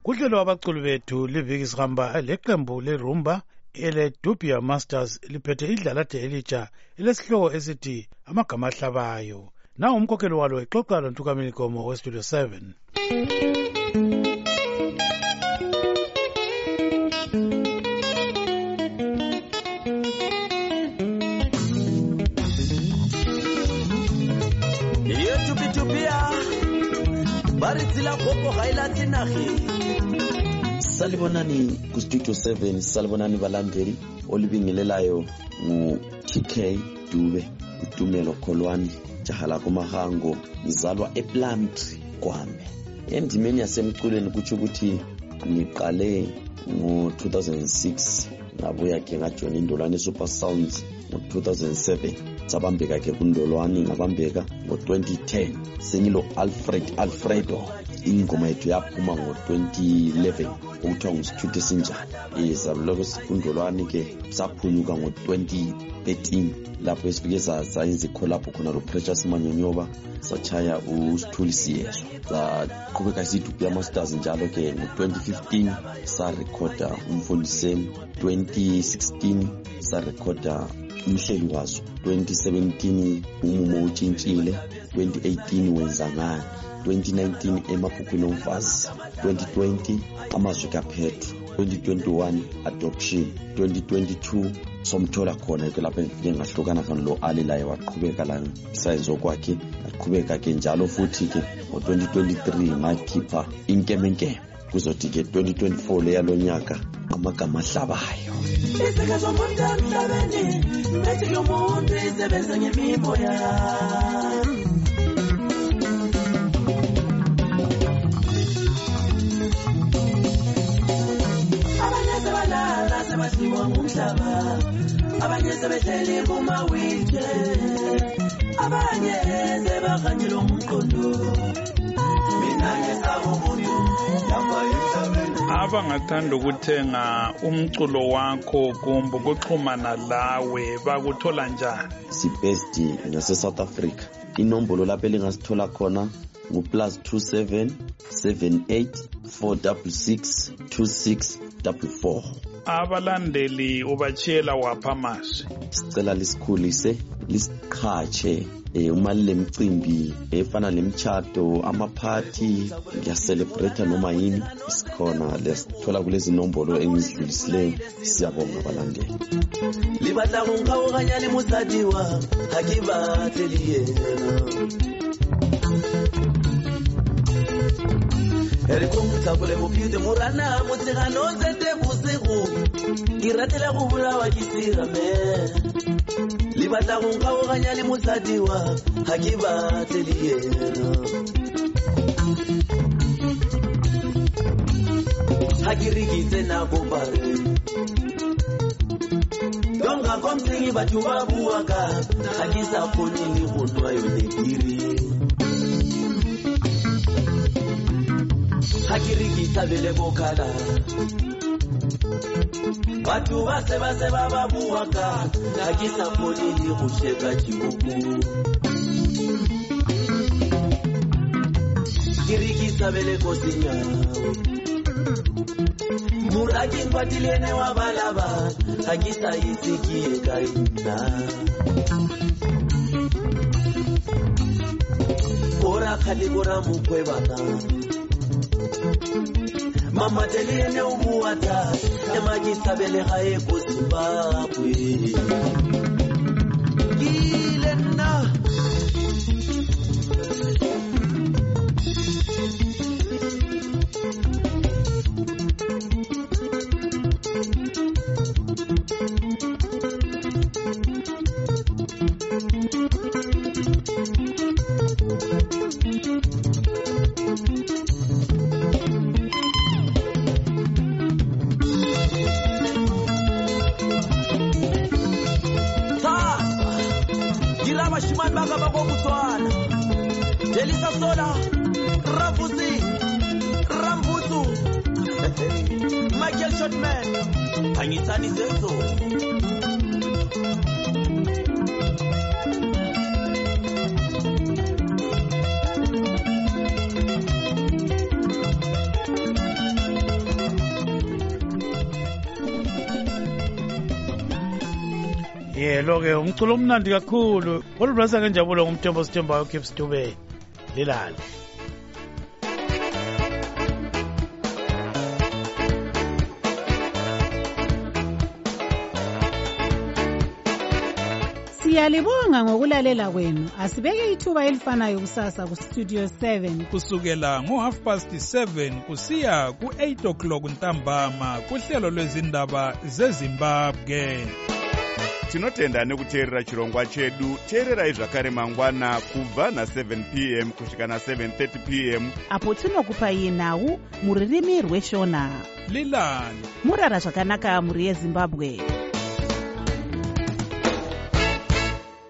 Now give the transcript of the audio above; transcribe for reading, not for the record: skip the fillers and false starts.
Kuhlelo abaculi bethu liviki sihamba leqembu lerumba ele-Dubia Masters liphethe idlalade elitsha elesihloko esithi amagama ahlabayo. Nawo umkhokheli walo exoxa loNtukamini Gomo weStudio 7. Baritsila gopo highlights nahi Salibonani ku Studio 7, salibonani balandeli olibingelelayo ngu TK Dube uDumelo Kholwani jahala kumahango ngizalwa ePlant kwami. Endimeni yasemculweni kuthi ukuthi ngiqale ngo-2006 ngabuya ke ngajoin Indolwane Super Sounds ngo-2007 sabambeka ke kuNdolwane ngabambeka ngo-2010 sengilo Alfredo ingoma yethu yaphuma ngo-2011 ukuthiwa ngusithuthi esinjani sabuloko siKundolwane ke saphunyuka ngo-2013 lapho esifike sayenza ikolapho khona lo Precious Manyonyoba sachaya uSithuli Siyezwa saqhubeka siDubia Masters njalo ke ngo-2015 sarekhoda umfundiseni 2016 sarekhoda umhleli wazo 2017 umumo utshintshile 2018 wenza ngani 2019 emaphupheni omfazi 2020 amazwi kaphethu 2021 adoption 2022 somthola khona ke lapha ngifike ngahlukana khona lo alilaye waqhubeka la isayenzo kwakhe aqhubeka ke njalo futhi ke ngo-2023 ngakhipha inkemenke kuzothi ke 2024 leya lonyaka amagama ahlabayo isikezo umuntu emhlabeni bethi umuntu isebenza ngemimoya abanye sebalala sebasiwa ngumhlaba abanye sebehleli kuma-wheelchair abanye sebakhanjelwa ngumqondo mina ngesabo umuntu yamba emhlabeni abangathanda ukuthenga umculo wakho kumbe ukuxhumana lawe bakuthola njani? Sibest ngase South Africa. Inombolo lapho elingasithola khona ngu+27 78 466 2644. Abalandeli ubachiyela wapha masi. Sicela lisikhulise lisiqhatshe uma lemicimbi efana lemitshato amaphathi ngiyacelebrate noma yini isikhona lesithola kulezi nombolo engizidlulisileyo siyabonga abalandeli libatla ngokawukanya limusadiwa hakibatheli yena erikumthakule mupite murana mutsigano zete busigu iratela go bulawa kisirame libatla ngokawukanya limusadiwa hakibatheli yena hakirigitse nako bare donga komtsingi batho ba buaka hakisa khone le go nwa yone kiri hakirigitsa bele bokala batho ba se ba buaka hakisa khone le go sheka chibuku kirigitsa bele kosinya Muraki kwatilene wa balaba hakisa isikie kaina Ora khali bora mukwe bana Mama telene umuata emagisa bele hae ko Zimbabwe Gilena Shimani baka bako Botswana Delisa Sola Rafusi Rambutu Michael Shotman Hangitani Zezo Lo-ke umculo omnandi kakhulu olubasa ngenjabulo ngumthembo sithembayo Cape Stube lilala. Siyalibonga ngokulalela kwenu. Asibeke ithuba elifanayo kusasa ku Studio 7 kusukela ngo7:30 kusiya ku8 ntambama kuhlelo lwezindaba zeZimbabwe. Tinotenda nekuteerera chirongwa chedu. Teererai zvakare mangwana kubva na7 p.m. kusvika na7:30 p.m. apo tinokupai nhau muririmi rweshona. Lilani murara zvakanaka muri yeZimbabwe.